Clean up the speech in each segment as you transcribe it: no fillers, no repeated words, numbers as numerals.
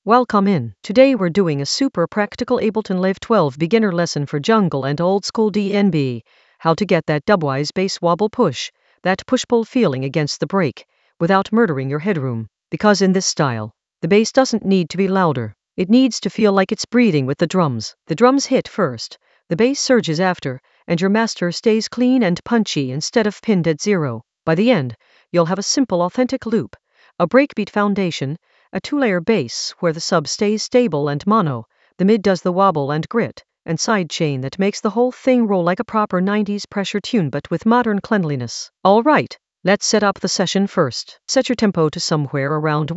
Welcome in. Today we're doing a super practical Ableton Live 12 beginner lesson for jungle and old school DnB. How to get that dubwise bass wobble push, that push-pull feeling against the break, without murdering your headroom. Because in this style, the bass doesn't need to be louder. It needs to feel like it's breathing with the drums. The drums hit first, the bass surges after, and your master stays clean and punchy instead of pinned at zero. By the end, you'll have a simple authentic loop, a breakbeat foundation, a two-layer bass where the sub stays stable and mono, the mid does the wobble and grit, and sidechain that makes the whole thing roll like a proper 90s pressure tune but with modern cleanliness. Alright, let's set up the session first. Set your tempo to somewhere around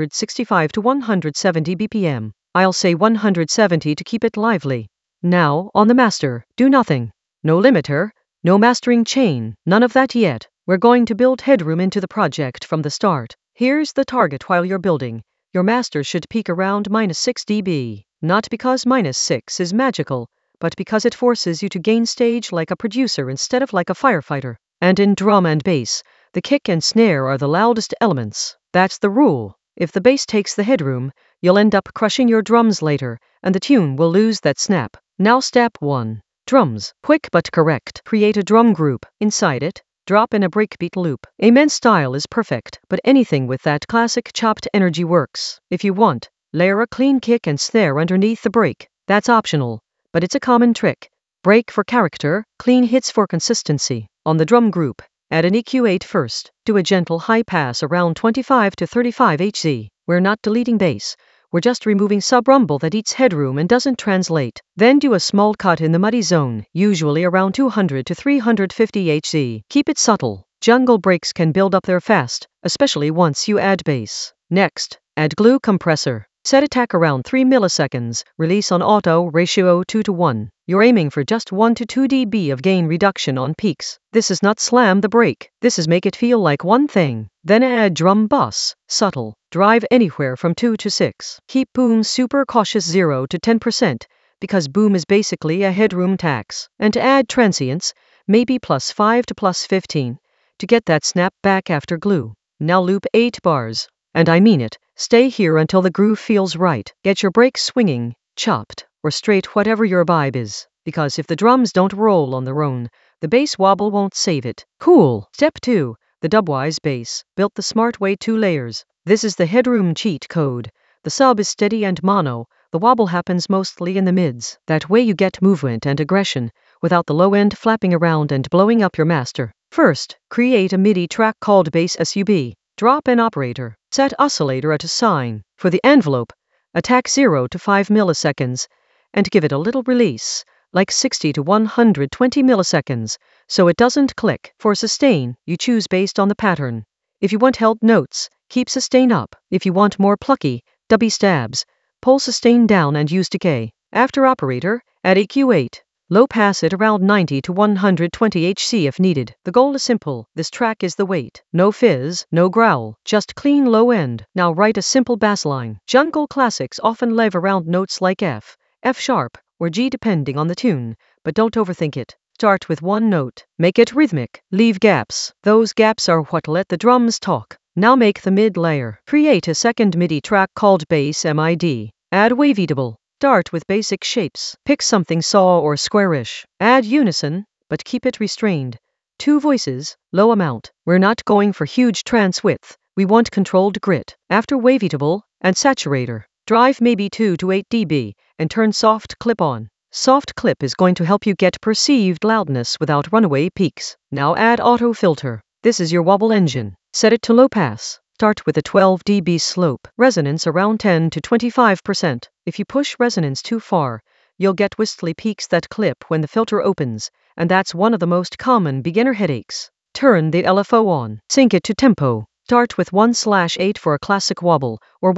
165 to 170 BPM. I'll say 170 to keep it lively. Now, on the master, do nothing. No limiter, no mastering chain, none of that yet. We're going to build headroom into the project from the start. Here's the target while you're building. Your master should peak around -6 dB. Not because -6 is magical, but because it forces you to gain stage like a producer instead of like a firefighter. And in drum and bass, the kick and snare are the loudest elements. That's the rule. If the bass takes the headroom, you'll end up crushing your drums later, and the tune will lose that snap. Now step 1. Drums. Quick but correct. Create a drum group. Inside it, drop in a breakbeat loop. Amen style is perfect, but anything with that classic chopped energy works. If you want, layer a clean kick and snare underneath the break. That's optional, but it's a common trick. Break for character, clean hits for consistency. On the drum group, add an EQ8 first. Do a gentle high pass around 25 to 35 Hz. We're not deleting bass. We're just removing sub-rumble that eats headroom and doesn't translate. Then do a small cut in the muddy zone, usually around 200 to 350 Hz. Keep it subtle. Jungle breaks can build up there fast, especially once you add bass. Next, add glue compressor. Set attack around 3 milliseconds, release on auto, ratio 2 to 1. You're aiming for just 1 to 2 dB of gain reduction on peaks. This is not slam the break. This is make it feel like one thing. Then add drum bus, subtle. Drive anywhere from 2 to 6. Keep boom super cautious 0 to 10%, because boom is basically a headroom tax. And add transients, maybe +5 to +15, to get that snap back after glue. Now loop 8 bars. And I mean it, stay here until the groove feels right. Get your break swinging, chopped, or straight, whatever your vibe is. Because if the drums don't roll on their own, the bass wobble won't save it. Cool. Step 2. The dubwise bass, built the smart way, 2 layers. This is the headroom cheat code. The sub is steady and mono, the wobble happens mostly in the mids. That way you get movement and aggression, without the low end flapping around and blowing up your master. First, create a MIDI track called bass sub. Drop an operator. Set oscillator at a sign. For the envelope, attack 0 to 5 milliseconds, and give it a little release, like 60 to 120 milliseconds, so it doesn't click. For sustain, you choose based on the pattern. If you want held notes, keep sustain up. If you want more plucky, dubby stabs, pull sustain down and use decay. After operator, add EQ8. Low pass it around 90 to 120 Hz if needed. The goal is simple. This track is the weight. No fizz, no growl, just clean low end. Now write a simple bass line. Jungle classics often live around notes like F, F sharp, or G depending on the tune, but don't overthink it. Start with one note. Make it rhythmic. Leave gaps. Those gaps are what let the drums talk. Now make the mid layer. Create a second MIDI track called bass MID. Add waveatable. Start with basic shapes. Pick something saw or squarish. Add unison, but keep it restrained. 2 voices, low amount. We're not going for huge trance width. We want controlled grit. After waveatable, and saturator. Drive maybe 2 to 8 dB, and turn soft clip on. Soft clip is going to help you get perceived loudness without runaway peaks. Now add auto filter. This is your wobble engine. Set it to low pass. Start with a 12 dB slope. Resonance around 10 to 25%. If you push resonance too far, you'll get whistly peaks that clip when the filter opens, and that's one of the most common beginner headaches. Turn the LFO on. Sync it to tempo. Start with 1/8 for a classic wobble, or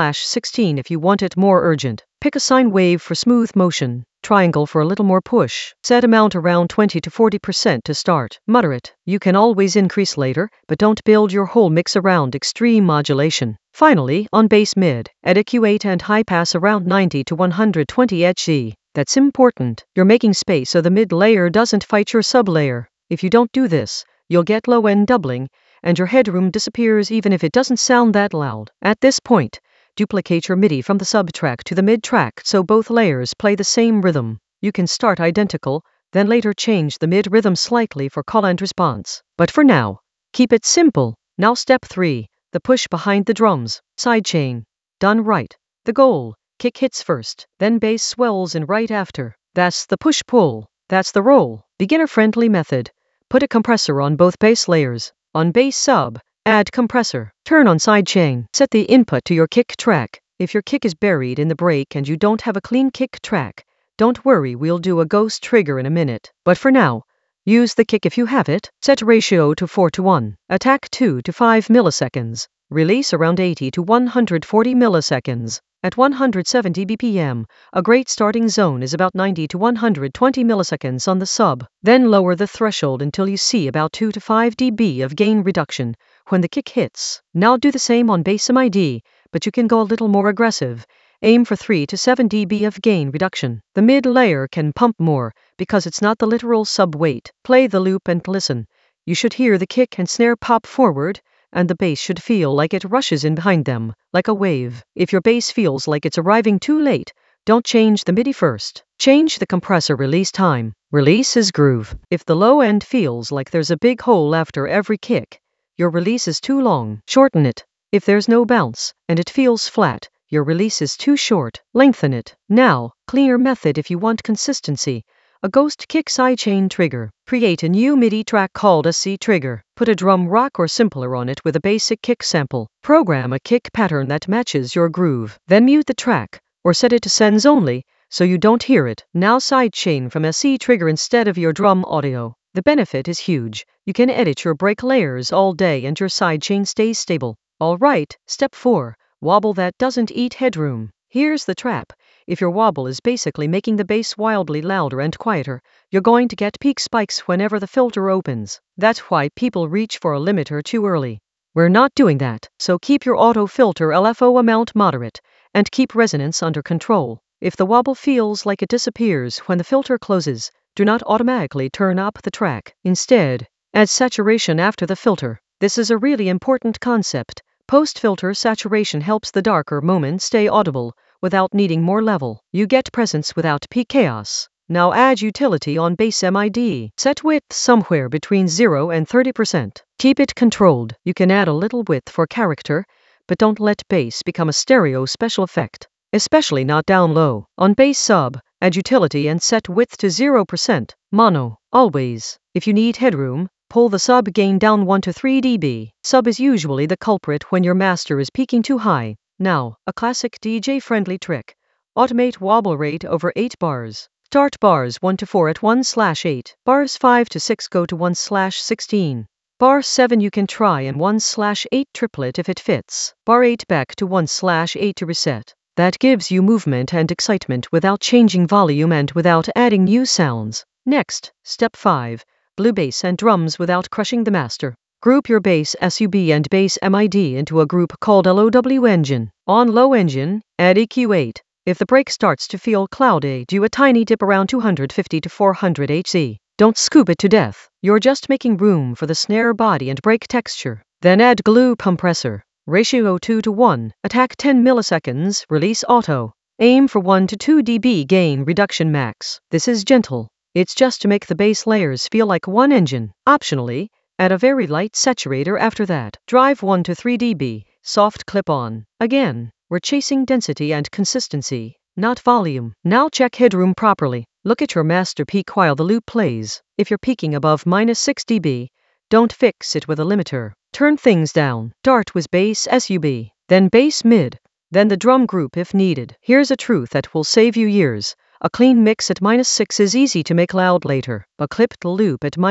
1/16 if you want it more urgent. Pick a sine wave for smooth motion. Triangle for a little more push. Set amount around 20 to 40% to start. Moderate. You can always increase later, but don't build your whole mix around extreme modulation. Finally, on bass mid, add EQ8 and high pass around 90 to 120 Hz. That's important. You're making space so the mid layer doesn't fight your sub layer. If you don't do this, you'll get low end doubling, and your headroom disappears even if it doesn't sound that loud. At this point, Duplicate your MIDI from the sub-track to the mid-track so both layers play the same rhythm. You can start identical, then later change the mid-rhythm slightly for call and response. But for now, keep it simple. Now step 3, the push behind the drums. Sidechain. Done right. The goal, kick hits first, then bass swells in right after. That's the push-pull. That's the roll. Beginner-friendly method. Put a compressor on both bass layers. On bass sub, add compressor. Turn on sidechain. Set the input to your kick track. If your kick is buried in the break and you don't have a clean kick track, don't worry, we'll do a ghost trigger in a minute. But for now, use the kick if you have it. Set ratio to 4:1. Attack 2 to 5 milliseconds. Release around 80 to 140 milliseconds. At 170 BPM, a great starting zone is about 90 to 120 milliseconds on the sub. Then lower the threshold until you see about 2 to 5 dB of gain reduction when the kick hits. Now do the same on bass MID, but you can go a little more aggressive. Aim for 3 to 7 dB of gain reduction. The mid layer can pump more because it's not the literal sub weight. Play the loop and listen. You should hear the kick and snare pop forward, and the bass should feel like it rushes in behind them, like a wave. If your bass feels like it's arriving too late, don't change the MIDI first. Change the compressor release time. Release is groove. If the low end feels like there's a big hole after every kick, your release is too long. Shorten it. If there's no bounce, and it feels flat, your release is too short. Lengthen it. Now, cleaner method if you want consistency. A ghost kick sidechain trigger. Create a new MIDI track called a C trigger. Put a drum rock or simpler on it with a basic kick sample. Program a kick pattern that matches your groove. Then mute the track, or set it to sends only, so you don't hear it. Now sidechain from a C trigger instead of your drum audio. The benefit is huge. You can edit your break layers all day and your sidechain stays stable. Alright, step 4. Wobble that doesn't eat headroom. Here's the trap. If your wobble is basically making the bass wildly louder and quieter, you're going to get peak spikes whenever the filter opens. That's why people reach for a limiter too early. We're not doing that, so keep your auto filter LFO amount moderate, and keep resonance under control. If the wobble feels like it disappears when the filter closes, do not automatically turn up the track. Instead, add saturation after the filter. This is a really important concept. Post-filter saturation helps the darker moments stay audible without needing more level. You get presence without peak chaos. Now add utility on bass MID. Set width somewhere between 0 and 30%. Keep it controlled. You can add a little width for character, but don't let bass become a stereo special effect, especially not down low. On bass sub, add utility and set width to 0%. Mono, always. If you need headroom, pull the sub gain down 1 to 3 dB. Sub is usually the culprit when your master is peaking too high. Now, a classic DJ-friendly trick. Automate wobble rate over 8 bars. Start bars 1 to 4 at 1/8. Bars 5 to 6 go to 1/16. Bar 7 you can try in 1/8 triplet if it fits. Bar 8 back to 1/8 to reset. That gives you movement and excitement without changing volume and without adding new sounds. Next, step 5. Glue bass and drums without crushing the master. Group your bass sub and bass MID into a group called LOW engine. On low engine, add EQ8. If the break starts to feel cloudy, do a tiny dip around 250 to 400 Hz. Don't scoop it to death. You're just making room for the snare body and break texture. Then add glue compressor. Ratio 2:1. Attack 10 milliseconds. Release auto. Aim for 1 to 2 dB gain reduction max. This is gentle. It's just to make the bass layers feel like one engine. Optionally, add a very light saturator after that. Drive 1 to 3 dB. Soft clip on. Again, we're chasing density and consistency, not volume. Now check headroom properly. Look at your master peak while the loop plays. If you're peaking above -6 dB, don't fix it with a limiter. Turn things down. Start with bass sub, then bass mid, then the drum group if needed. Here's a truth that will save you years. A clean mix at -6 is easy to make loud later. A clipped loop at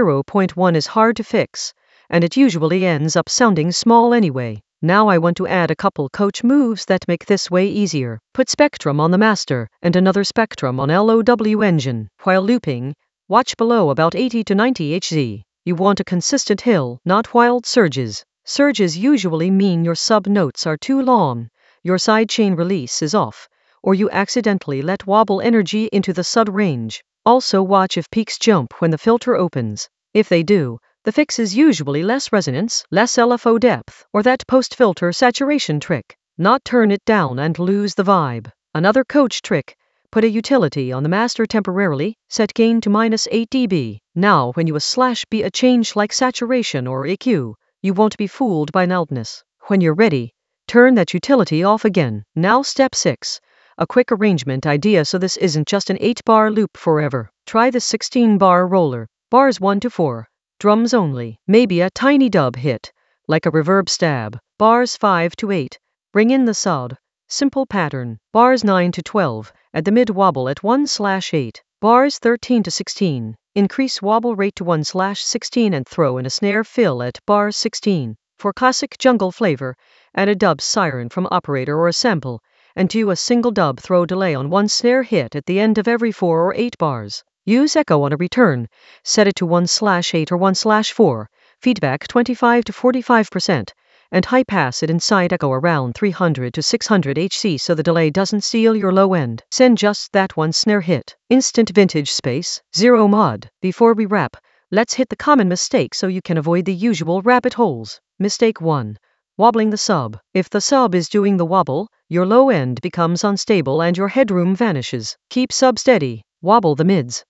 -0.1 is hard to fix, and it usually ends up sounding small anyway. Now I want to add a couple coach moves that make this way easier. Put Spectrum on the master and another Spectrum on LOW engine. While looping, watch below about 80 to 90 Hz. You want a consistent hill, not wild surges. Surges usually mean your sub notes are too long, your sidechain release is off, or you accidentally let wobble energy into the sub range. Also watch if peaks jump when the filter opens. If they do, the fix is usually less resonance, less LFO depth, or that post-filter saturation trick. not turn it down and lose the vibe. Another coach trick. Put a utility on the master temporarily, set gain to -8 dB. Now when you /B a change like saturation or EQ, you won't be fooled by loudness. When you're ready, turn that utility off again. Now step 6. A quick arrangement idea so this isn't just an 8-bar loop forever. Try the 16-bar roller. Bars 1 to 4. Drums only. Maybe a tiny dub hit, like a reverb stab. Bars 5 to 8. Bring in the sod. Simple pattern. Bars 9 to 12. Add the mid wobble at 1/8. Bars 13 to 16. Increase wobble rate to 1/16 and throw in a snare fill at bar 16. For classic jungle flavor, add a dub siren from operator or a sample, and do a single dub throw delay on one snare hit at the end of every 4 or 8 bars. Use echo on a return. Set it to 1/8 or 1/4. Feedback 25 to 45%. And high pass it inside echo around 300 to 600 Hz so the delay doesn't steal your low end. Send just that one snare hit. Instant vintage space, 0 mod. Before we wrap, let's hit the common mistake so you can avoid the usual rabbit holes. Mistake 1. Wobbling the sub. If the sub is doing the wobble, your low end becomes unstable and your headroom vanishes. Keep sub steady. Wobble the mids.